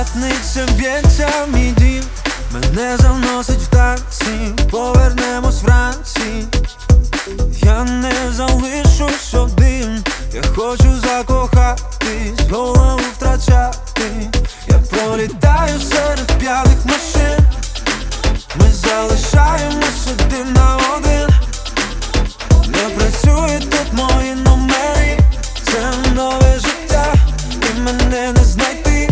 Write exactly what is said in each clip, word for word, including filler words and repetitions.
П'ятниця б'ється в мій дім, мене заносить в танці, повернемось вранці. Я не залишусь один, я хочу закохатись, голову втрачати. Я пролітаю серед п'яних машин, ми залишаємось один на один. Не працює тут мої номери, це нове життя, і мене не знайти.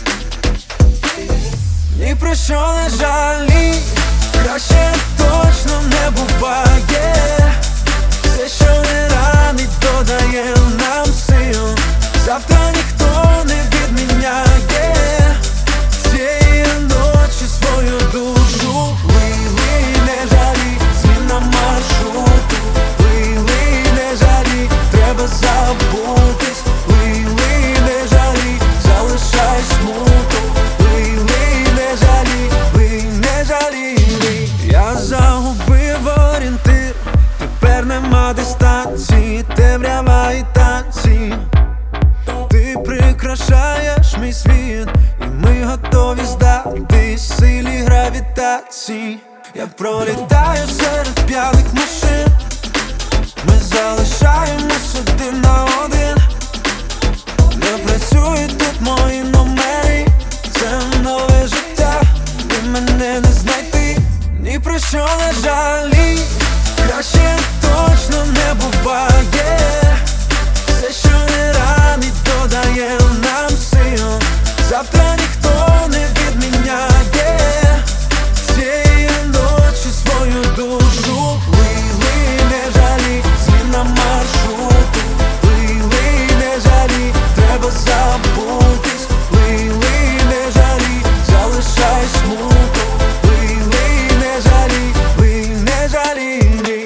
Ні про що не жалій, краще точно не буває. Все, що не ранить, додає нам сил. Завтра ніхто не відміняє цієї ночі свою душу. Лили, не жалій, зміна маршруту. Лили, не жалій, треба забутись. Лили, не жалій, залишай смуту. Лили, не жалій, лили, не жалій. Я загубив орієнтир, тепер нема дистанції, темрява і танці. Ти прикрашаєш мій світ, і ми готові здатись силі гравітації. Я пролітаю серед п'яних машин, ми залишаємось один на один. Не працює тут мої номери, це нове життя, і мене не знайти. Ні про що не жалій, краще точно не буває. Все, що не ранить, додає нам сил. Завтра ніхто не відміняє цієї ночі свою душу. Лили, не жалій, зміна маршруту. Лили, не жалій, треба забутись. Лили, не жалій, залишай смуту. Лили, не жалій, лили, не жалій.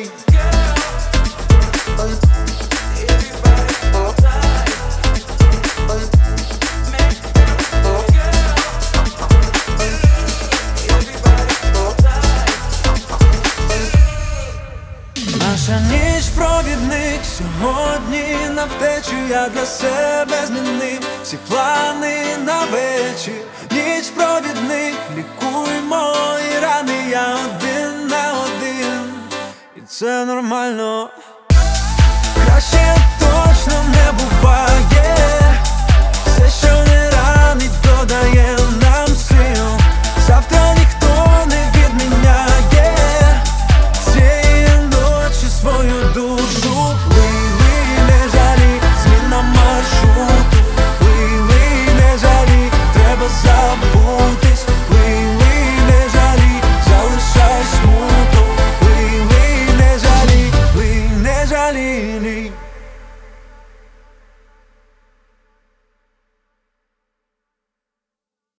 Наша ніч провідник, сьогодні на втечу я для себе змінив всі плани на вечір. Ніч провідник, лікуй мої рани, я один на один, і це нормально. Краще точно не буває.